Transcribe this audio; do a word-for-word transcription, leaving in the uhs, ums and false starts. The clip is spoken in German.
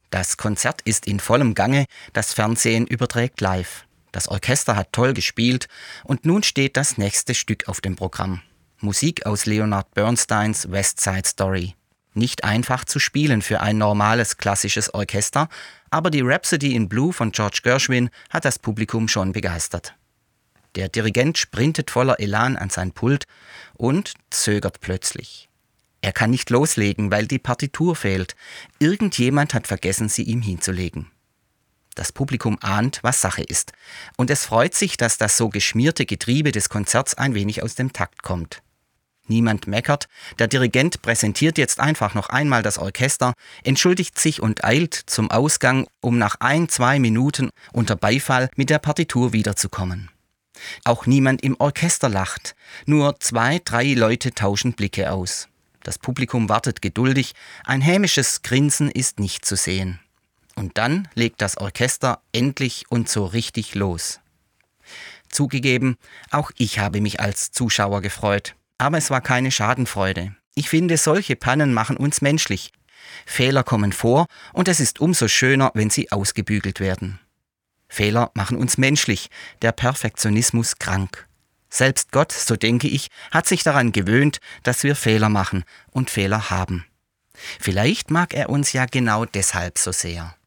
Das Konzert ist in vollem Gange, das Fernsehen überträgt live. Das Orchester hat toll gespielt und nun steht das nächste Stück auf dem Programm. Musik aus Leonard Bernsteins West Side Story. Nicht einfach zu spielen für ein normales klassisches Orchester, aber die Rhapsody in Blue von George Gershwin hat das Publikum schon begeistert. Der Dirigent sprintet voller Elan an sein Pult und zögert plötzlich. Er kann nicht loslegen, weil die Partitur fehlt. Irgendjemand hat vergessen, sie ihm hinzulegen. Das Publikum ahnt, was Sache ist. Und es freut sich, dass das so geschmierte Getriebe des Konzerts ein wenig aus dem Takt kommt. Niemand meckert, der Dirigent präsentiert jetzt einfach noch einmal das Orchester, entschuldigt sich und eilt zum Ausgang, um nach ein, zwei Minuten unter Beifall mit der Partitur wiederzukommen. Auch niemand im Orchester lacht, nur zwei, drei Leute tauschen Blicke aus. Das Publikum wartet geduldig, ein hämisches Grinsen ist nicht zu sehen. Und dann legt das Orchester endlich und so richtig los. Zugegeben, auch ich habe mich als Zuschauer gefreut, aber es war keine Schadenfreude. Ich finde, solche Pannen machen uns menschlich. Fehler kommen vor und es ist umso schöner, wenn sie ausgebügelt werden. Fehler machen uns menschlich, der Perfektionismus krank. Selbst Gott, so denke ich, hat sich daran gewöhnt, dass wir Fehler machen und Fehler haben. Vielleicht mag er uns ja genau deshalb so sehr.